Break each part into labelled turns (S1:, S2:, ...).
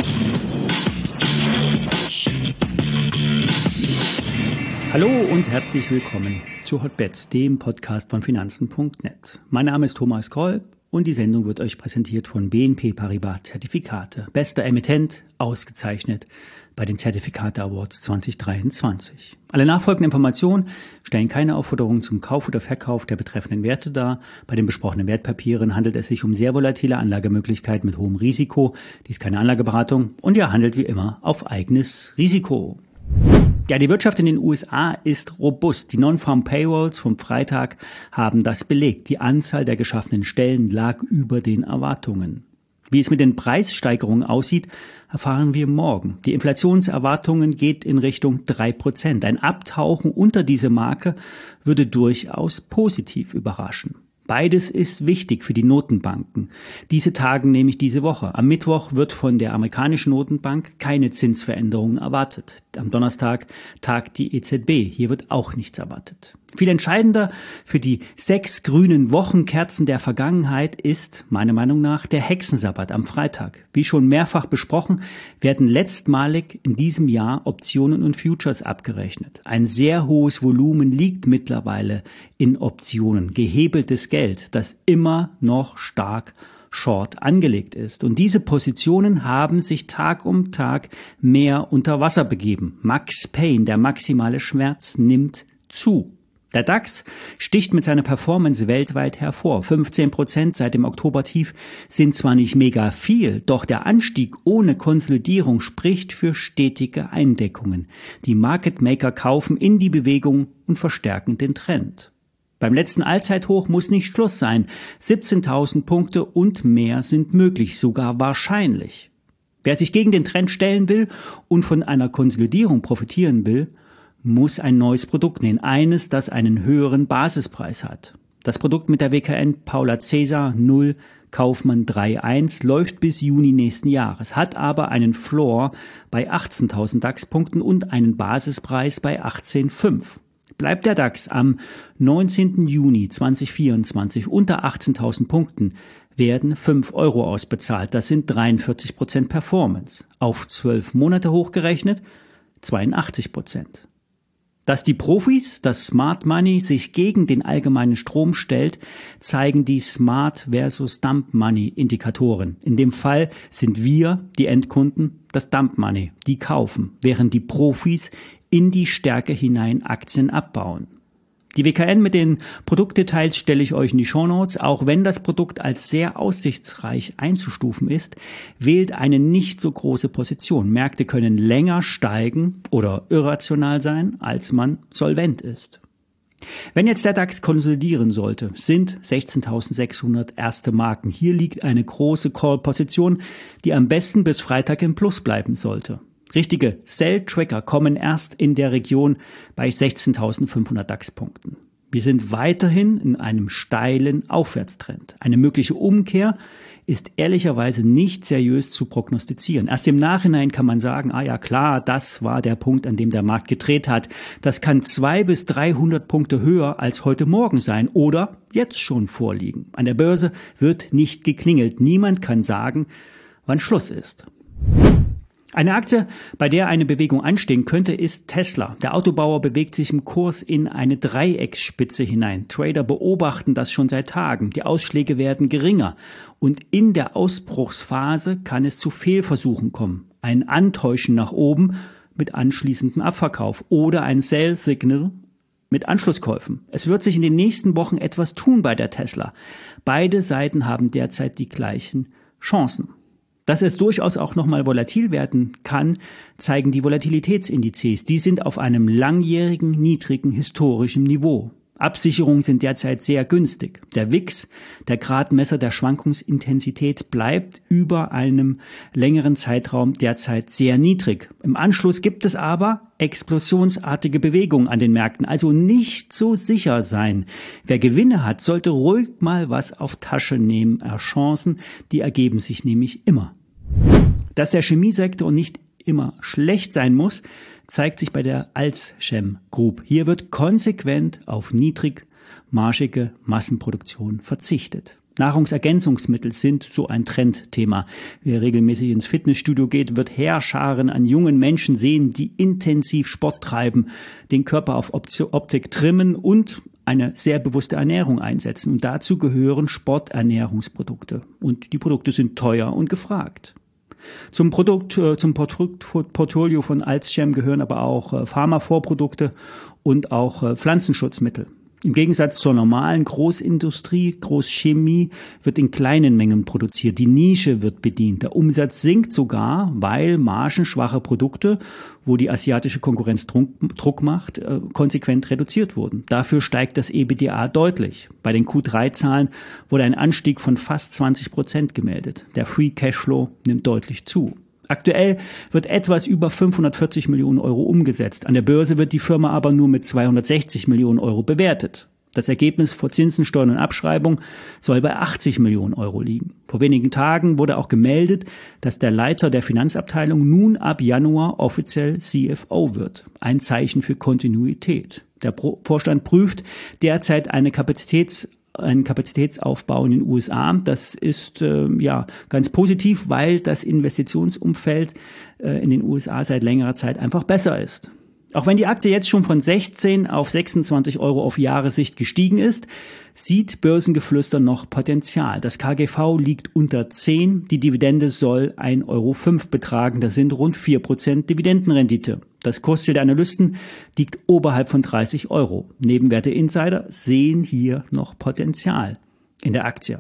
S1: Hallo und herzlich willkommen zu Hotbets, dem Podcast von Finanzen.net. Mein Name ist Thomas Kolb und die Sendung wird euch präsentiert von BNP Paribas Zertifikate. Bester Emittent, ausgezeichnet bei den Zertifikate Awards 2023. Alle nachfolgenden Informationen stellen keine Aufforderung zum Kauf oder Verkauf der betreffenden Werte dar. Bei den besprochenen Wertpapieren handelt es sich um sehr volatile Anlagemöglichkeiten mit hohem Risiko. Dies ist keine Anlageberatung und ihr handelt wie immer auf eigenes Risiko. Ja, die Wirtschaft in den USA ist robust. Die Non-Farm Payrolls vom Freitag haben das belegt. Die Anzahl der geschaffenen Stellen lag über den Erwartungen. Wie es mit den Preissteigerungen aussieht, erfahren wir morgen. Die Inflationserwartungen geht in Richtung 3%. Ein Abtauchen unter diese Marke würde durchaus positiv überraschen. Beides ist wichtig für die Notenbanken. Diese tagen nämlich diese Woche. Am Mittwoch wird von der amerikanischen Notenbank keine Zinsveränderung erwartet. Am Donnerstag tagt die EZB. Hier wird auch nichts erwartet. Viel entscheidender für die 6 grünen Wochenkerzen der Vergangenheit ist, meiner Meinung nach, der Hexensabbat am Freitag. Wie schon mehrfach besprochen, werden letztmalig in diesem Jahr Optionen und Futures abgerechnet. Ein sehr hohes Volumen liegt mittlerweile in Optionen. Gehebeltes Geld, das immer noch stark short angelegt ist. Und diese Positionen haben sich Tag um Tag mehr unter Wasser begeben. Max Pain, der maximale Schmerz, nimmt zu. Der DAX sticht mit seiner Performance weltweit hervor. 15% seit dem Oktobertief sind zwar nicht mega viel, doch der Anstieg ohne Konsolidierung spricht für stetige Eindeckungen. Die Market Maker kaufen in die Bewegung und verstärken den Trend. Beim letzten Allzeithoch muss nicht Schluss sein. 17.000 Punkte und mehr sind möglich, sogar wahrscheinlich. Wer sich gegen den Trend stellen will und von einer Konsolidierung profitieren will, muss ein neues Produkt nehmen, eines, das einen höheren Basispreis hat. Das Produkt mit der WKN Paula Cäsar 0 Kaufmann 3.1 läuft bis Juni nächsten Jahres, hat aber einen Floor bei 18.000 DAX-Punkten und einen Basispreis bei 18.5. Bleibt der DAX am 19. Juni 2024 unter 18.000 Punkten, werden 5 Euro ausbezahlt. Das sind 43% Performance. Auf 12 Monate hochgerechnet 82%. Dass die Profis, das Smart Money, sich gegen den allgemeinen Strom stellt, zeigen die Smart versus Dump Money Indikatoren. In dem Fall sind wir, die Endkunden, das Dump Money, die kaufen, während die Profis in die Stärke hinein Aktien abbauen. Die WKN mit den Produktdetails stelle ich euch in die Shownotes. Auch wenn das Produkt als sehr aussichtsreich einzustufen ist, wählt eine nicht so große Position. Märkte können länger steigen oder irrational sein, als man solvent ist. Wenn jetzt der DAX konsolidieren sollte, sind 16.600 erste Marken. Hier liegt eine große Call-Position, die am besten bis Freitag im Plus bleiben sollte. Richtige Sell-Tracker kommen erst in der Region bei 16.500 DAX-Punkten. Wir sind weiterhin in einem steilen Aufwärtstrend. Eine mögliche Umkehr ist ehrlicherweise nicht seriös zu prognostizieren. Erst im Nachhinein kann man sagen, ja klar, das war der Punkt, an dem der Markt gedreht hat. Das kann 200 bis 300 Punkte höher als heute Morgen sein oder jetzt schon vorliegen. An der Börse wird nicht geklingelt. Niemand kann sagen, wann Schluss ist. Eine Aktie, bei der eine Bewegung anstehen könnte, ist Tesla. Der Autobauer bewegt sich im Kurs in eine Dreiecksspitze hinein. Trader beobachten das schon seit Tagen. Die Ausschläge werden geringer. Und in der Ausbruchsphase kann es zu Fehlversuchen kommen. Ein Antäuschen nach oben mit anschließendem Abverkauf oder ein Sell-Signal mit Anschlusskäufen. Es wird sich in den nächsten Wochen etwas tun bei der Tesla. Beide Seiten haben derzeit die gleichen Chancen. Dass es durchaus auch nochmal volatil werden kann, zeigen die Volatilitätsindizes. Die sind auf einem langjährigen, niedrigen historischen Niveau. Absicherungen sind derzeit sehr günstig. Der VIX, der Gradmesser der Schwankungsintensität, bleibt über einem längeren Zeitraum derzeit sehr niedrig. Im Anschluss gibt es aber explosionsartige Bewegungen an den Märkten, also nicht so sicher sein. Wer Gewinne hat, sollte ruhig mal was auf Tasche nehmen. Chancen, die ergeben sich nämlich immer. Dass der Chemiesektor nicht immer schlecht sein muss, zeigt sich bei der Alzchem Group. Hier wird konsequent auf niedrigmargige Massenproduktion verzichtet. Nahrungsergänzungsmittel sind so ein Trendthema. Wer regelmäßig ins Fitnessstudio geht, wird Heerscharen an jungen Menschen sehen, die intensiv Sport treiben, den Körper auf Optik trimmen und eine sehr bewusste Ernährung einsetzen. Und dazu gehören Sporternährungsprodukte. Und die Produkte sind teuer und gefragt. Zum Produktportfolio von AlzChem gehören aber auch Pharmavorprodukte und auch Pflanzenschutzmittel. Im Gegensatz zur normalen Großindustrie, Großchemie wird in kleinen Mengen produziert. Die Nische wird bedient. Der Umsatz sinkt sogar, weil margenschwache Produkte, wo die asiatische Konkurrenz Druck macht, konsequent reduziert wurden. Dafür steigt das EBITDA deutlich. Bei den Q3-Zahlen wurde ein Anstieg von fast 20% gemeldet. Der Free Cashflow nimmt deutlich zu. Aktuell wird etwas über 540 Millionen Euro umgesetzt. An der Börse wird die Firma aber nur mit 260 Millionen Euro bewertet. Das Ergebnis vor Zinsen, Steuern und Abschreibung soll bei 80 Millionen Euro liegen. Vor wenigen Tagen wurde auch gemeldet, dass der Leiter der Finanzabteilung nun ab Januar offiziell CFO wird. Ein Zeichen für Kontinuität. Der Vorstand prüft derzeit einen Kapazitätsaufbau in den USA. Das ist ganz positiv, weil das Investitionsumfeld in den USA seit längerer Zeit einfach besser ist. Auch wenn die Aktie jetzt schon von 16 auf 26 Euro auf Jahressicht gestiegen ist, sieht Börsengeflüster noch Potenzial. Das KGV liegt unter 10, die Dividende soll 1,05 Euro betragen, das sind rund 4% Dividendenrendite. Das Kursziel der Analysten liegt oberhalb von 30 Euro. Nebenwerte Insider sehen hier noch Potenzial in der Aktie.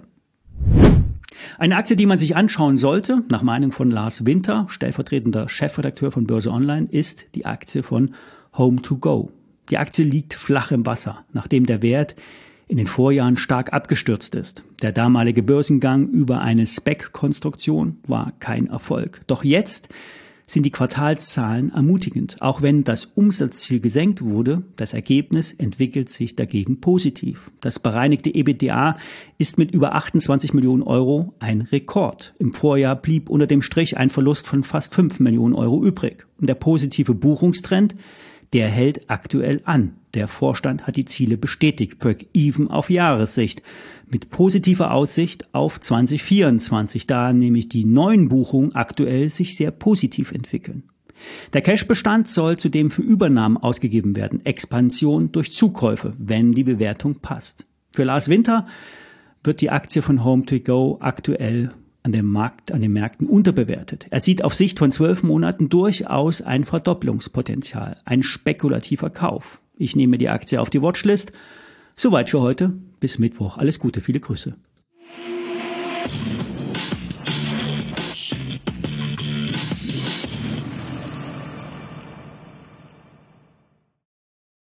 S1: Eine Aktie, die man sich anschauen sollte, nach Meinung von Lars Winter, stellvertretender Chefredakteur von Börse Online, ist die Aktie von Home2Go. Die Aktie liegt flach im Wasser, nachdem der Wert in den Vorjahren stark abgestürzt ist. Der damalige Börsengang über eine SPAC-Konstruktion war kein Erfolg. Doch jetzt sind die Quartalszahlen ermutigend. Auch wenn das Umsatzziel gesenkt wurde, das Ergebnis entwickelt sich dagegen positiv. Das bereinigte EBITDA ist mit über 28 Millionen Euro ein Rekord. Im Vorjahr blieb unter dem Strich ein Verlust von fast 5 Millionen Euro übrig. Und der positive Buchungstrend, der hält aktuell an. Der Vorstand hat die Ziele bestätigt, Break-Even auf Jahressicht, mit positiver Aussicht auf 2024, da nämlich die neuen Buchungen aktuell sich sehr positiv entwickeln. Der Cashbestand soll zudem für Übernahmen ausgegeben werden, Expansion durch Zukäufe, wenn die Bewertung passt. Für Lars Winter wird die Aktie von Home2Go aktuell an den Märkten unterbewertet. Er sieht auf Sicht von 12 Monaten durchaus ein Verdopplungspotenzial, ein spekulativer Kauf. Ich nehme die Aktie auf die Watchlist. Soweit für heute. Bis Mittwoch. Alles Gute, viele Grüße.